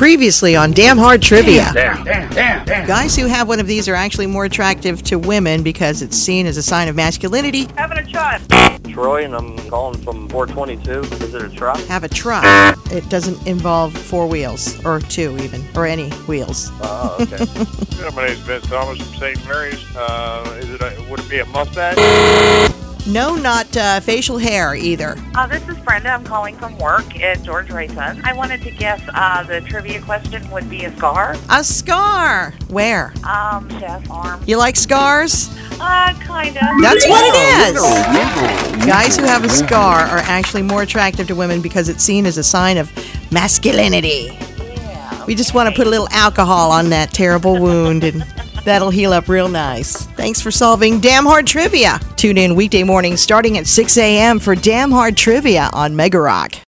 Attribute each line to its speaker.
Speaker 1: Previously on Damn Hard Trivia.
Speaker 2: Damn.
Speaker 1: Guys who have one of these are actually more attractive to women because it's seen as a sign of masculinity.
Speaker 3: Having a child.
Speaker 4: Troy, and I'm calling from 422. Is it a truck?
Speaker 1: Have a truck. It doesn't involve four wheels, or two even, or any wheels.
Speaker 4: Oh, okay.
Speaker 2: My name's Vince Thomas from St. Mary's. Would it be a mustache?
Speaker 1: No, not facial hair either.
Speaker 3: This is Brenda. I'm calling from work at George Rayson. I wanted to guess the trivia question would be a scar.
Speaker 1: A scar. Where?
Speaker 3: Chest, arm.
Speaker 1: You like scars?
Speaker 3: Kind of.
Speaker 1: That's what it is. Guys who have a scar are actually more attractive to women because it's seen as a sign of masculinity.
Speaker 3: Yeah.
Speaker 1: We just want to put a little alcohol on that terrible wound and that'll heal up real nice. Thanks for solving Damn Hard Trivia. Tune in weekday mornings starting at 6 a.m. for Damn Hard Trivia on Mega Rock.